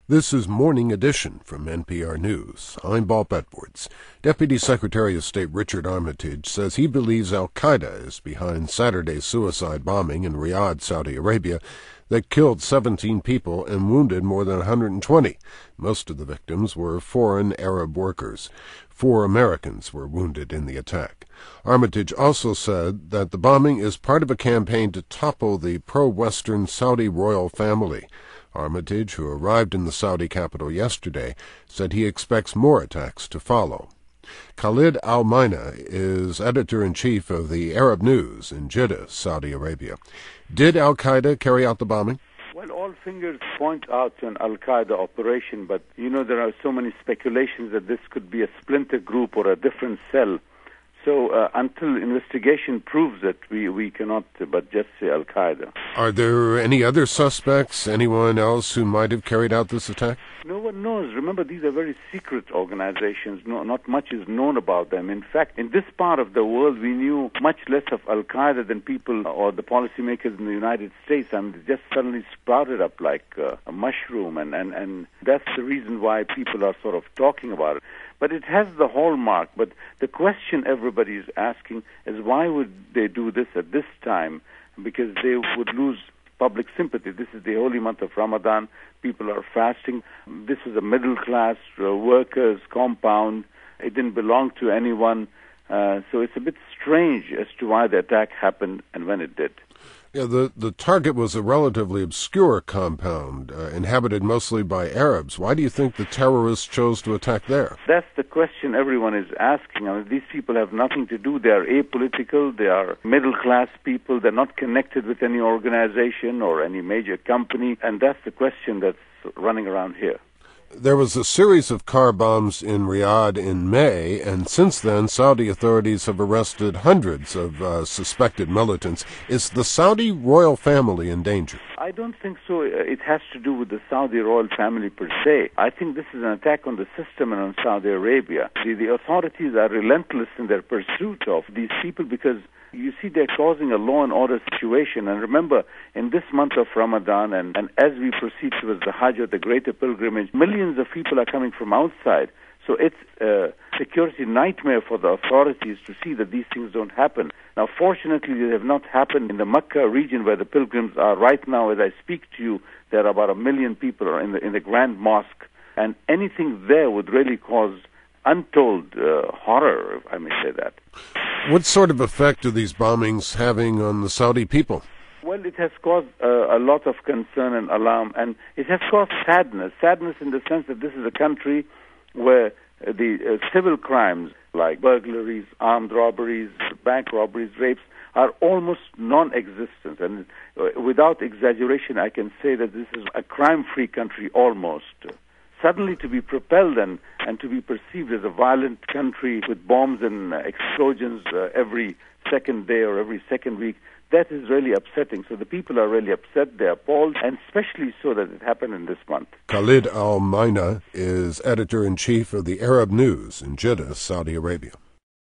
This is Morning Edition from NPR News. I'm Bob Edwards. Deputy Secretary of State Richard Armitage says he believes al-Qaeda is behind Saturday's suicide bombing in Riyadh, Saudi Arabia, that killed 17 people and wounded more than 120. Most of the victims were foreign Arab workers. 4 Americans were wounded in the attack. Armitage also said that the bombing is part of a campaign to topple the pro-Western Saudi royal family. Armitage, who arrived in the Saudi capital yesterday, said he expects more attacks to follow. Khalid al-Mayna is editor-in-chief of the Arab News in Jeddah, Saudi Arabia. Did al-Qaeda carry out the bombing? Well, all fingers point out to an al-Qaeda operation, but, there are so many speculations that this could be a splinter group or a different cell. So until investigation proves it, we cannot but just say al-Qaeda. Are there any other suspects, anyone else who might have carried out this attack? No one knows. Remember, these are very secret organizations. Not much is known about them. In fact, in this part of the world, we knew much less of al-Qaeda than people or the policymakers in the United States, and they just suddenly sprouted up like a mushroom, and that's the reason why people are sort of talking about it. But it has the hallmark. But the question everybody is asking is, why would they do this at this time? Because they would lose public sympathy. This is the holy month of Ramadan. People are fasting. This is a middle-class workers' compound. It didn't belong to anyone. So it's a bit strange as to why the attack happened and when it did. Yeah, the target was a relatively obscure compound, inhabited mostly by Arabs. Why do you think the terrorists chose to attack there? That's the question everyone is asking. I mean, these people have nothing to do. They are apolitical. They are middle-class people. They're not connected with any organization or any major company. And that's the question that's running around here. There was a series of car bombs in Riyadh in May, and since then, Saudi authorities have arrested hundreds of suspected militants. Is the Saudi royal family in danger? I don't think so. It has to do with the Saudi royal family per se. I think this is an attack on the system and on Saudi Arabia. The authorities are relentless in their pursuit of these people because you see, they're causing a law and order situation. And remember, in this month of Ramadan, and as we proceed towards the Hajj or the greater pilgrimage, millions of people are coming from outside. So it's a security nightmare for the authorities to see that these things don't happen. Now, fortunately, they have not happened in the Mecca region where the pilgrims are right now. As I speak to you, there are about 1 million people in the Grand Mosque. And anything there would really cause untold horror, if I may say that. What sort of effect are these bombings having on the Saudi people? Well, it has caused a lot of concern and alarm, and it has caused sadness. Sadness in the sense that this is a country where the civil crimes like burglaries, armed robberies, bank robberies, rapes are almost non-existent. And without exaggeration, I can say that this is a crime-free country almost. Suddenly to be propelled and to be perceived as a violent country with bombs and explosions every second day or every second week, that is really upsetting. So the people are really upset, they're appalled, and especially so that it happened in this month. Khalid al-Mayna is editor-in-chief of the Arab News in Jeddah, Saudi Arabia.